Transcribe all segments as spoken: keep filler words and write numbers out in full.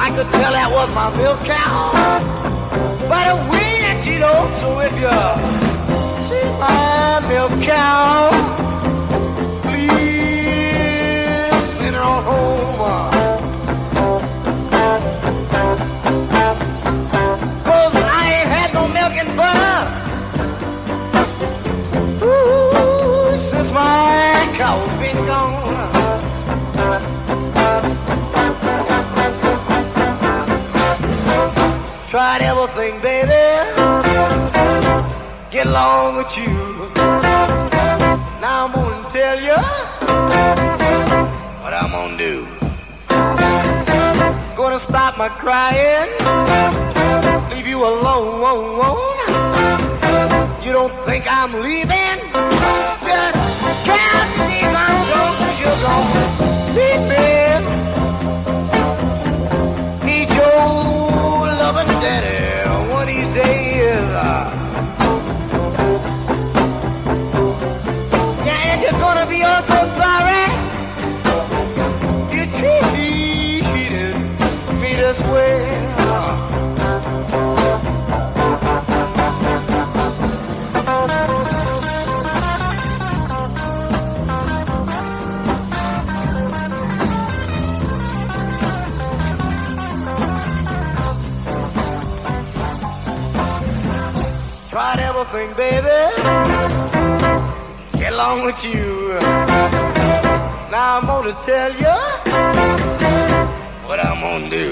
I could tell that was my milk cow by the way that she don't. So if you see my milk cow, please send her on home. Cause I ain't had no milk and butter. Ooh, since my cow's been gone. Tried everything, baby, get along with you. Now I'm gonna tell you what I'm gonna do. Gonna stop my crying, leave you alone. You don't think I'm leaving? Just count the days I'm gone, 'cause you're gonna leave me. Need your loving daddy one of these days. Yeah, and you're gonna be all so sorry you treated me this way. Tried everything, baby, get along with you. Now I'm gonna tell you what I'm gonna do.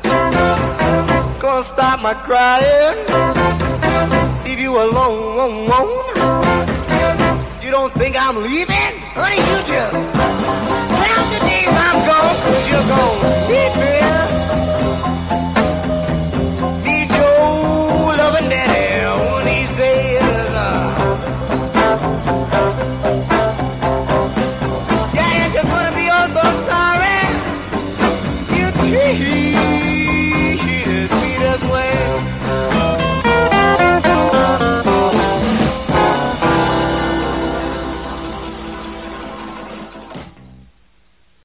Gonna stop my crying, leave you alone. You don't think I'm leaving? Honey, you just count the days I'm gone, 'cause you're gonna leave me.